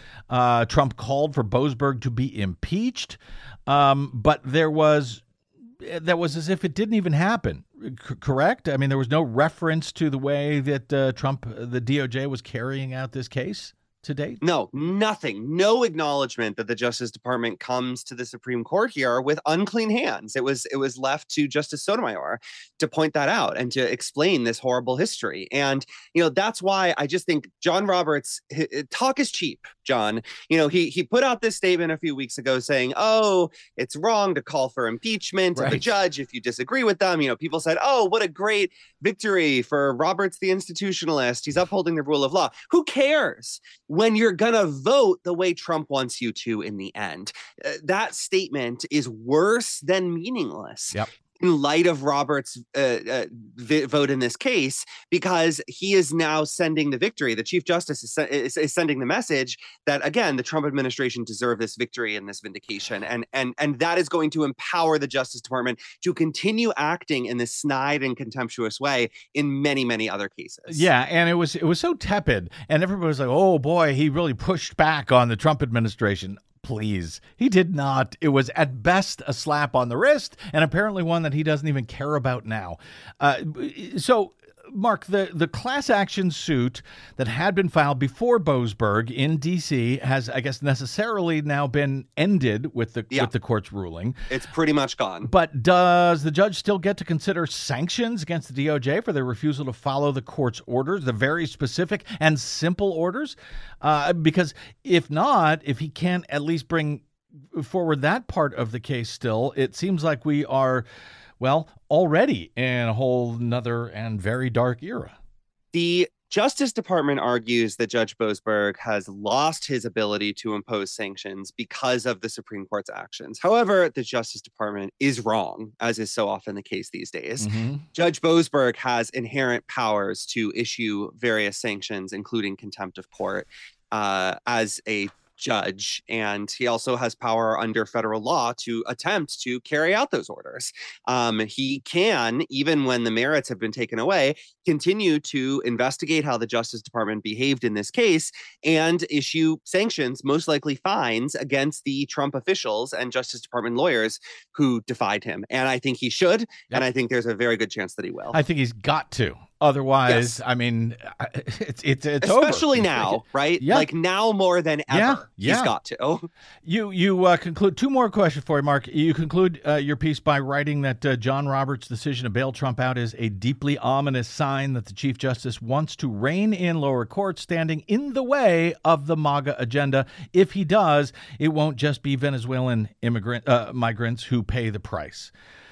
Uh, Trump called for Boasberg to be impeached, um, but there was that was as if it didn't even happen. C- correct? I mean, there was no reference to the way that uh, Trump, the D O J, was carrying out this case to date? No, nothing. No acknowledgement that the Justice Department comes to the Supreme Court here with unclean hands. It was it was left to Justice Sotomayor to point that out and to explain this horrible history. And, you know, that's why I just think John Roberts, h- talk is cheap, John. You know, he he put out this statement a few weeks ago saying, oh, it's wrong to call for impeachment Right. of the judge if you disagree with them. You know, people said, oh, what a great victory for Roberts, the institutionalist. He's upholding the rule of law. Who cares when you're going to vote the way Trump wants you to in the end? Uh, that statement is worse than meaningless. Yep. In light of Roberts' uh, uh, vi- vote in this case, because he is now sending the victory. The Chief Justice is, se- is, is sending the message that, again, the Trump administration deserved this victory and this vindication. And, and, and that is going to empower the Justice Department to continue acting in this snide and contemptuous way in many, many other cases. Yeah, and it was it was so tepid, and everybody was like, oh, boy, he really pushed back on the Trump administration. Please. He did not. It was at best a slap on the wrist, and apparently one that he doesn't even care about now. Uh, so, Mark, the, the class action suit that had been filed before Boasberg in D C has, I guess, necessarily now been ended with the Yeah. with the court's ruling. It's pretty much gone. But does the judge still get to consider sanctions against the D O J for their refusal to follow the court's orders, the very specific and simple orders? Uh, because if not, if he can't at least bring forward that part of the case still, it seems like we are, well, already in a whole nother and very dark era. The Justice Department argues that Judge Boasberg has lost his ability to impose sanctions because of the Supreme Court's actions. However, the Justice Department is wrong, as is so often the case these days. Mm-hmm. Judge Boasberg has inherent powers to issue various sanctions, including contempt of court, uh, as a judge, and he also has power under federal law to attempt to carry out those orders. Um, he can, even when the merits have been taken away, continue to investigate how the Justice Department behaved in this case and issue sanctions, most likely fines, against the Trump officials and Justice Department lawyers who defied him. And I think he should, Yep. and I think there's a very good chance that he will. I think he's got to. Otherwise, Yes. I mean, it's it's it's Especially over. now, right? Yeah. Like now more than ever, Yeah, he's yeah. got to. You you uh, conclude two more questions for you, Mark. You conclude uh, your piece by writing that uh, John Roberts' decision to bail Trump out is a deeply ominous sign that the Chief Justice wants to rein in lower courts, standing in the way of the MAGA agenda. If he does, it won't just be Venezuelan immigrant uh, migrants who pay the price.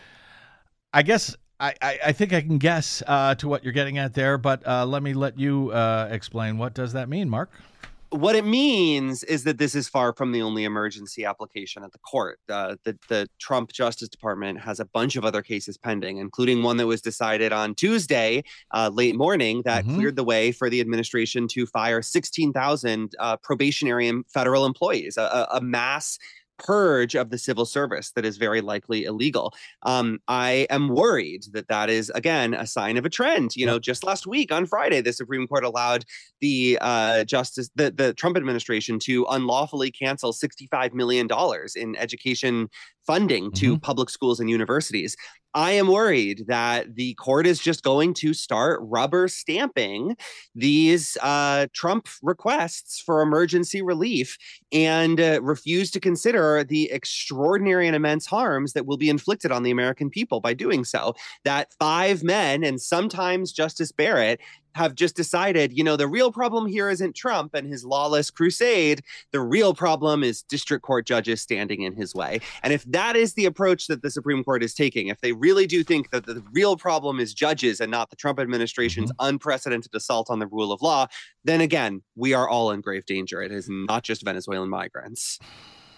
I guess. I, I, I think I can guess uh, to what you're getting at there, but uh, let me let you uh, explain. What does that mean, Mark? What it means is that this is far from the only emergency application at the court. Uh, the, the Trump Justice Department has a bunch of other cases pending, including one that was decided on Tuesday, uh, late morning, that Mhm. cleared the way for the administration to fire sixteen thousand uh, probationary and federal employees, a, a, a mass purge of the civil service that is very likely illegal. Um, I am worried that that is, again, a sign of a trend. You know, just last week on Friday, the Supreme Court allowed the uh, justice, the, the Trump administration to unlawfully cancel sixty-five million dollars in education funding to Mhm. public schools and universities. I am worried that the court is just going to start rubber stamping these uh, Trump requests for emergency relief and uh, refuse to consider the extraordinary and immense harms that will be inflicted on the American people by doing so. That five men and sometimes Justice Barrett have just decided, you know, the real problem here isn't Trump and his lawless crusade. The real problem is district court judges standing in his way. And if that is the approach that the Supreme Court is taking, if they really do think that the real problem is judges and not the Trump administration's Mm-hmm. unprecedented assault on the rule of law, then again, we are all in grave danger. It is not just Venezuelan migrants.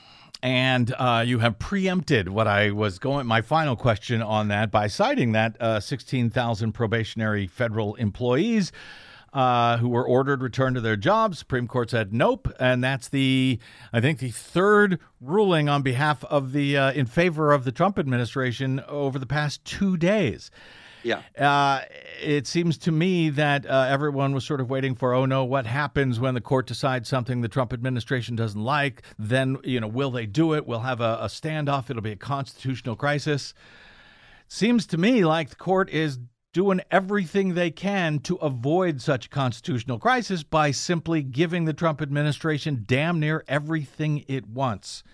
And uh, you have preempted what I was going, my final question on that by citing that uh, sixteen thousand probationary federal employees uh, who were ordered returned to their jobs. Supreme Court said nope. And that's the, I think, the third ruling on behalf of the, uh, in favor of the Trump administration over the past two days. Yeah. Uh, it seems to me that uh, everyone was sort of waiting for, oh, no, what happens when the court decides something the Trump administration doesn't like? Then, you know, will they do it? We'll have a, a standoff. It'll be a constitutional crisis. Seems to me like the court is doing everything they can to avoid such a constitutional crisis by simply giving the Trump administration damn near everything it wants,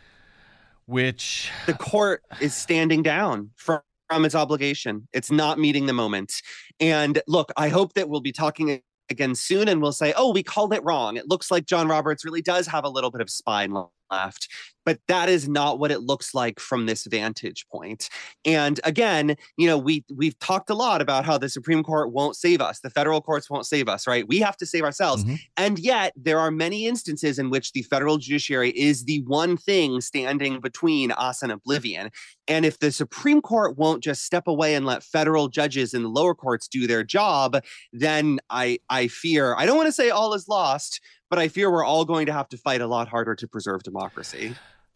which the court is standing down from. from its obligation. It's not meeting the moment. And look, I hope that we'll be talking again soon and we'll say, oh, we called it wrong. It looks like John Roberts really does have a little bit of spine left. But that is not what it looks like from this vantage point. And again, you know, we, we've talked a lot about how the Supreme Court won't save us. The federal courts won't save us, right? We have to save ourselves. Mm-hmm. And yet there are many instances in which the federal judiciary is the one thing standing between us and oblivion. And if the Supreme Court won't just step away and let federal judges in the lower courts do their job, then I, I fear, I don't want to say all is lost, but I fear we're all going to have to fight a lot harder to preserve democracy.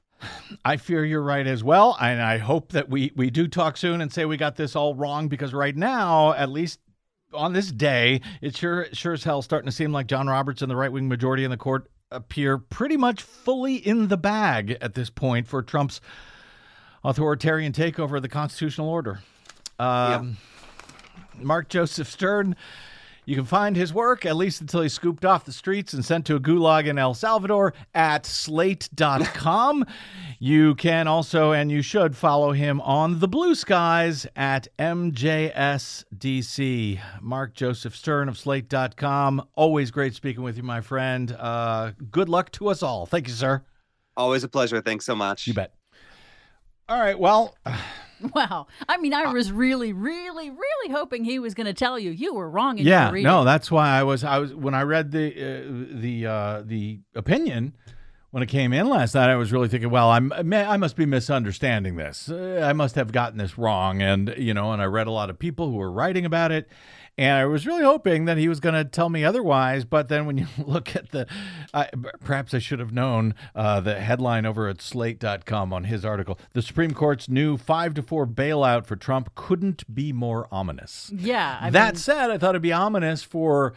I fear you're right as well. And I hope that we, we do talk soon and say we got this all wrong, because right now, at least on this day, it sure, sure as hell starting to seem like John Roberts and the right-wing majority in the court appear pretty much fully in the bag at this point for Trump's authoritarian takeover of the constitutional order. Um, yeah. Mark Joseph Stern, you can find his work, at least until he's scooped off the streets and sent to a gulag in El Salvador, at slate dot com. You can also, and you should, follow him on the blue skies at M J S D C. Mark Joseph Stern of slate dot com. Always great speaking with you, my friend. Uh, good luck to us all. Thank you, sir. Always a pleasure. Thanks so much. You bet. All right, well... Wow. I mean, I was really, really, really hoping he was going to tell you you were wrong in yeah, your reading. No, that's why I was, I was, when I read the, uh, the, uh, the opinion, when it came in last night, I was really thinking, well, I'm, I must be misunderstanding this. Uh, I must have gotten this wrong. And, you know, and I read a lot of people who were writing about it. And I was really hoping that he was going to tell me otherwise. But then when you look at the, uh, perhaps I should have known uh, the headline over at slate dot com on his article. The Supreme Court's new five to four bailout for Trump couldn't be more ominous. Yeah. I that mean, said, I thought it'd be ominous for,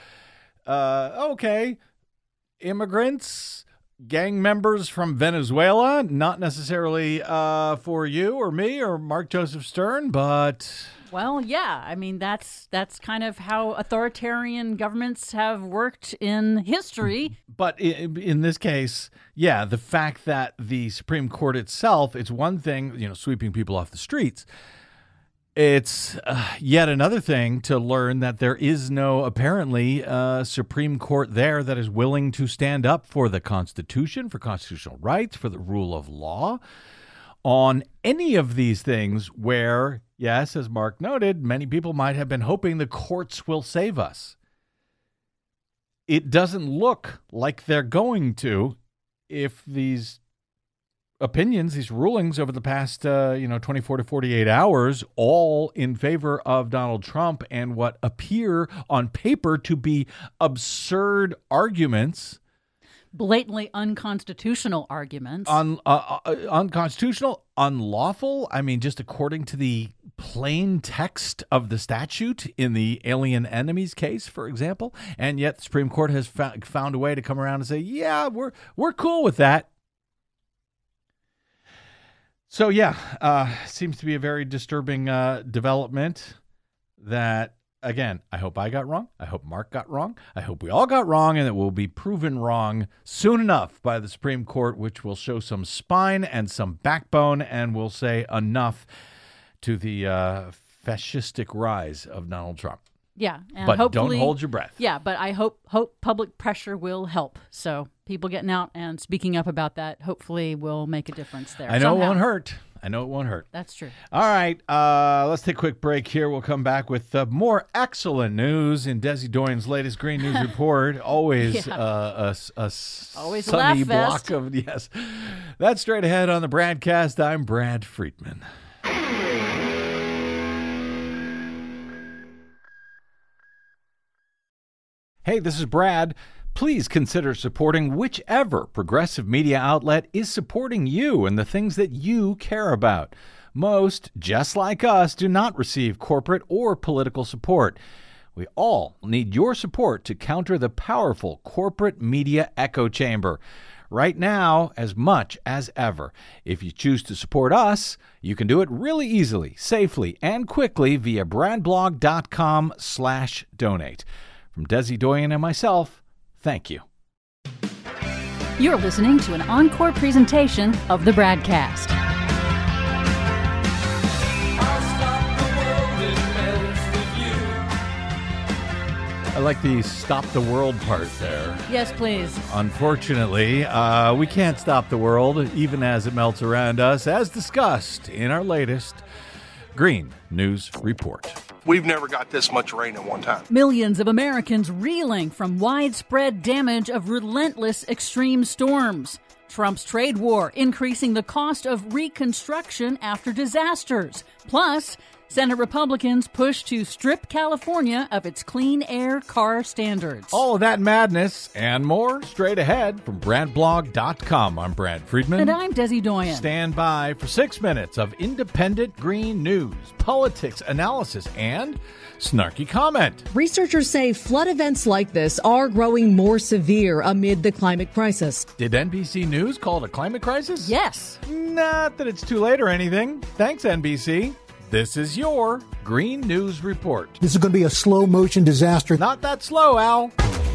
uh, okay, immigrants, gang members from Venezuela, not necessarily uh, for you or me or Mark Joseph Stern, but... Well, yeah. I mean, that's that's kind of how authoritarian governments have worked in history. But in, in this case, yeah, the fact that the Supreme Court itself, it's one thing, you know, sweeping people off the streets. It's uh, yet another thing to learn that there is no, apparently, uh, Supreme Court there that is willing to stand up for the Constitution, for constitutional rights, for the rule of law, on any of these things where, yes, as Mark noted, many people might have been hoping the courts will save us. It doesn't look like they're going to if these opinions, these rulings over the past, uh, you know, twenty-four to forty-eight hours, all in favor of Donald Trump and what appear on paper to be absurd arguments. Blatantly unconstitutional arguments. Un, uh, uh, unconstitutional, unlawful. I mean, just according to the plain text of the statute in the alien enemies case, for example. And yet the Supreme Court has fa- found a way to come around and say, yeah, we're we're cool with that. So, yeah, uh, seems to be a very disturbing uh, development that, again, I hope I got wrong. I hope Mark got wrong. I hope we all got wrong, and it will be proven wrong soon enough by the Supreme Court, which will show some spine and some backbone and will say enough to the uh, fascistic rise of Donald Trump. Yeah. And but hopefully, don't hold your breath. Yeah, but I hope hope public pressure will help. So people getting out and speaking up about that hopefully will make a difference there. I know somehow. it won't hurt. I know it won't hurt. That's true. All right, uh, let's take a quick break here. We'll come back with uh, more excellent news in Desi Doyen's latest Green News Report. Always Yeah. uh, a, a Always a sunny laugh block fest. of, yes. That's straight ahead on the Bradcast. I'm Brad Friedman. Hey, this is Brad. Please consider supporting whichever progressive media outlet is supporting you and the things that you care about. Most, just like us, do not receive corporate or political support. We all need your support to counter the powerful corporate media echo chamber. Right now, as much as ever. If you choose to support us, you can do it really easily, safely, and quickly via bradblog.com slash donate. From Desi Doyen and myself, thank you. You're listening to an encore presentation of the Bradcast. I like the stop the world part there. Yes, please. Unfortunately, uh, we can't stop the world, even as it melts around us, as discussed in our latest Green News Report. We've never got this much rain at one time. Millions of Americans reeling from widespread damage of relentless extreme storms. Trump's trade war increasing the cost of reconstruction after disasters. Plus, Senate Republicans push to strip California of its clean air car standards. All of that madness and more straight ahead from brad blog dot com. I'm Brad Friedman. And I'm Desi Doyen. Stand by for six minutes of independent green news, politics, analysis, and snarky comment. Researchers say flood events like this are growing more severe amid the climate crisis. Did N B C News call it a climate crisis? Yes. Not that it's too late or anything. Thanks, N B C. This is your Green News Report. This is going to be a slow motion disaster. Not that slow, Al.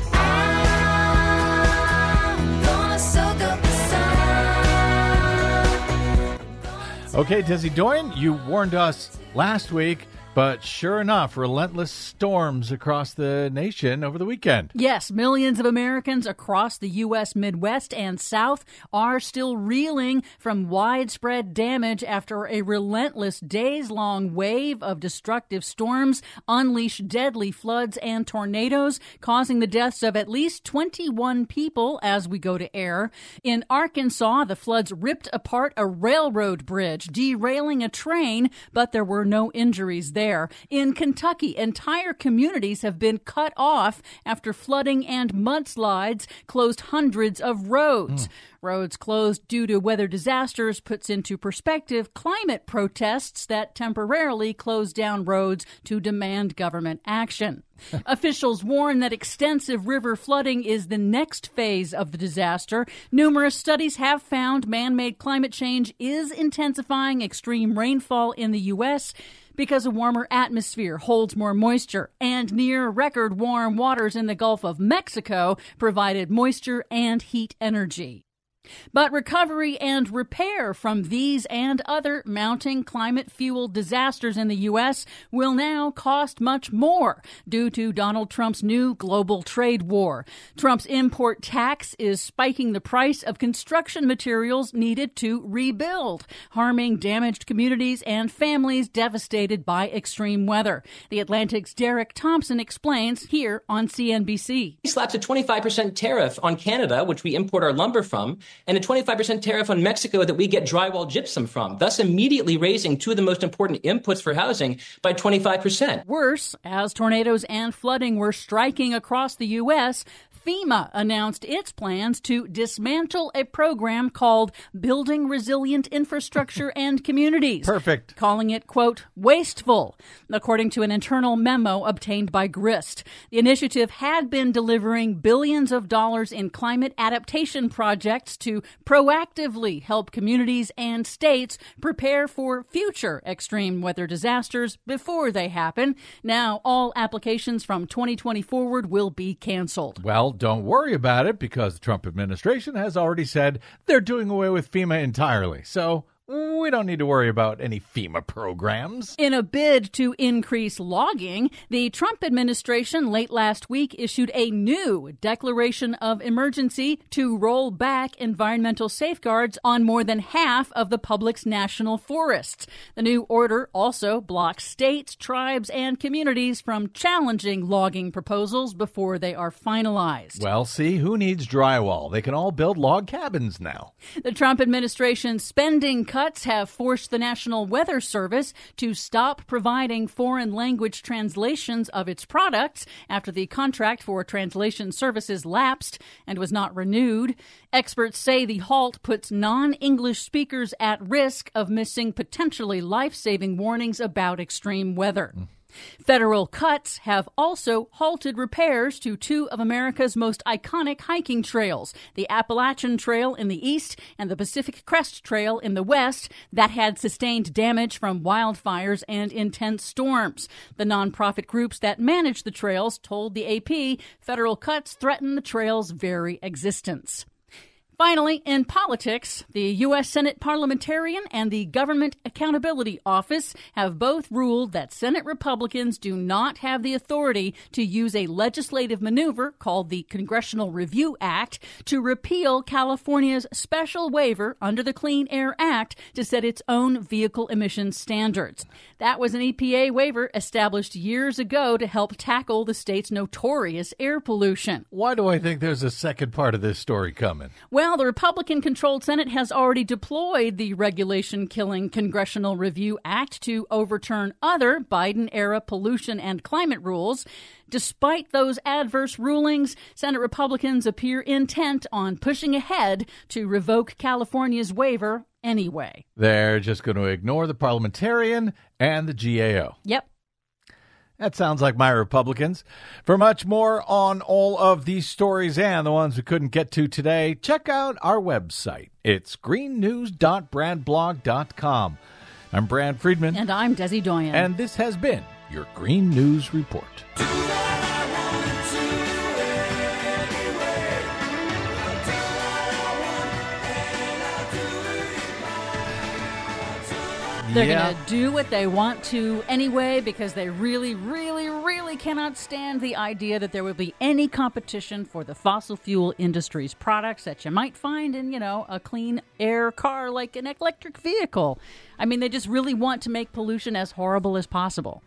Okay, Desi Doyen, you warned us last week, but sure enough, relentless storms across the nation over the weekend. Yes, millions of Americans across the U S Midwest and South are still reeling from widespread damage after a relentless days-long wave of destructive storms unleashed deadly floods and tornadoes, causing the deaths of at least twenty-one people as we go to air. In Arkansas, the floods ripped apart a railroad bridge, derailing a train, but there were no injuries there. In Kentucky, entire communities have been cut off after flooding and mudslides closed hundreds of roads. Mm. Roads closed due to weather disasters puts into perspective climate protests that temporarily closed down roads to demand government action. Officials warn that extensive river flooding is the next phase of the disaster. Numerous studies have found man-made climate change is intensifying extreme rainfall in the U S because a warmer atmosphere holds more moisture, and near record warm waters in the Gulf of Mexico provided moisture and heat energy. But recovery and repair from these and other mounting climate-fueled disasters in the U S will now cost much more due to Donald Trump's new global trade war. Trump's import tax is spiking the price of construction materials needed to rebuild, harming damaged communities and families devastated by extreme weather. The Atlantic's Derek Thompson explains here on C N B C. He slaps a twenty-five percent tariff on Canada, which we import our lumber from, and a twenty-five percent tariff on Mexico that we get drywall gypsum from, thus immediately raising two of the most important inputs for housing by twenty-five percent. Worse, as tornadoes and flooding were striking across the U S, FEMA announced its plans to dismantle a program called Building Resilient Infrastructure and Communities. Perfect. Calling it, quote, wasteful, according to an internal memo obtained by Grist. The initiative had been delivering billions of dollars in climate adaptation projects to proactively help communities and states prepare for future extreme weather disasters before they happen. Now, all applications from twenty twenty forward will be canceled. Well, don't worry about it because the Trump administration has already said they're doing away with FEMA entirely. So We don't need to worry about any FEMA programs. In a bid to increase logging, the Trump administration late last week issued a new declaration of emergency to roll back environmental safeguards on more than half of the public's national forests. The new order also blocks states, tribes, and communities from challenging logging proposals before they are finalized. Well, see, who needs drywall? They can all build log cabins now. The Trump administration's spending cuts have forced the National Weather Service to stop providing foreign language translations of its products after the contract for translation services lapsed and was not renewed. Experts say the halt puts non-English speakers at risk of missing potentially life-saving warnings about extreme weather. Mm. Federal cuts have also halted repairs to two of America's most iconic hiking trails, the Appalachian Trail in the east and the Pacific Crest Trail in the west, that had sustained damage from wildfires and intense storms. The nonprofit groups that manage the trails told the A P federal cuts threaten the trail's very existence. Finally, in politics, the U S. Senate parliamentarian and the Government Accountability Office have both ruled that Senate Republicans do not have the authority to use a legislative maneuver called the Congressional Review Act to repeal California's special waiver under the Clean Air Act to set its own vehicle emissions standards. That was an E P A waiver established years ago to help tackle the state's notorious air pollution. Why do I think there's a second part of this story coming? Well, the Republican-controlled Senate has already deployed the regulation-killing Congressional Review Act to overturn other Biden-era pollution and climate rules. Despite those adverse rulings, Senate Republicans appear intent on pushing ahead to revoke California's waiver anyway. They're just going to ignore the parliamentarian and the G A O. Yep. That sounds like my Republicans. For much more on all of these stories and the ones we couldn't get to today, check out our website. It's green news dot brad blog dot com. I'm Brad Friedman. And I'm Desi Doyen. And this has been your Green News Report. They're yeah. going to do what they want to anyway because they really, really, really cannot stand the idea that there will be any competition for the fossil fuel industry's products that you might find in, you know, a clean air car like an electric vehicle. I mean, they just really want to make pollution as horrible as possible.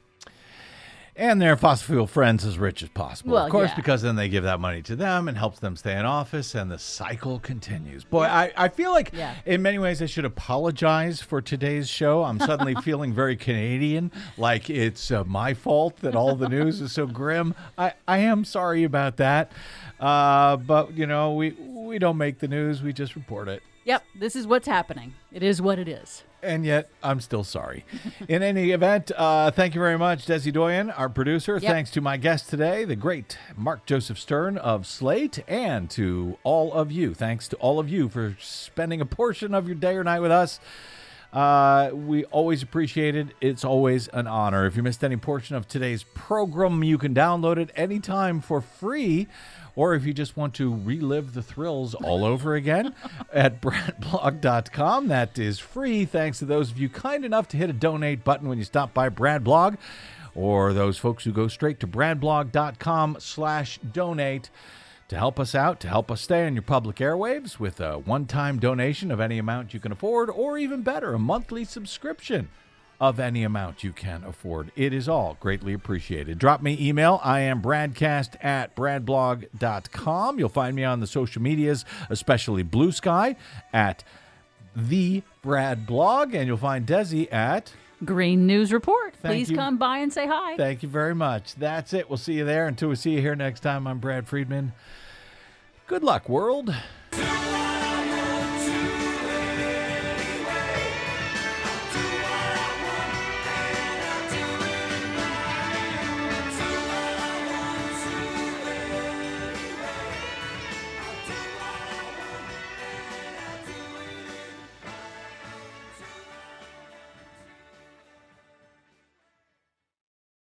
And their fossil fuel friends as rich as possible. Well, of course, yeah. because then they give that money to them and helps them stay in office, and the cycle continues. Boy, I, I feel like yeah. in many ways I should apologize for today's show. I'm suddenly feeling very Canadian, like it's uh, my fault that all the news is so grim. I, I am sorry about that. Uh, but, you know, we, we don't make the news. We just report it. Yep, this is what's happening. It is what it is. And yet, I'm still sorry. In any event, uh, thank you very much, Desi Doyen, our producer. Yep. Thanks to my guest today, the great Mark Joseph Stern of Slate, and to all of you. Thanks to all of you for spending a portion of your day or night with us. Uh, we always appreciate it. It's always an honor. If you missed any portion of today's program, you can download it anytime for free. Or if you just want to relive the thrills all over again at brad blog dot com, that is free. Thanks to those of you kind enough to hit a donate button when you stop by Bradblog, or those folks who go straight to brad blog dot com slash donate to help us out, to help us stay on your public airwaves with a one-time donation of any amount you can afford, or even better, a monthly subscription of any amount you can afford. It is all greatly appreciated. Drop me email. I am bradcast at bradblog dot com. You'll find me on the social medias, especially Blue Sky, at The Brad Blog, and you'll find Desi at Green News Report. Thank Please you. come by and say hi. Thank you very much. That's it. We'll see you there. Until we see you here next time, I'm Brad Friedman. Good luck, world.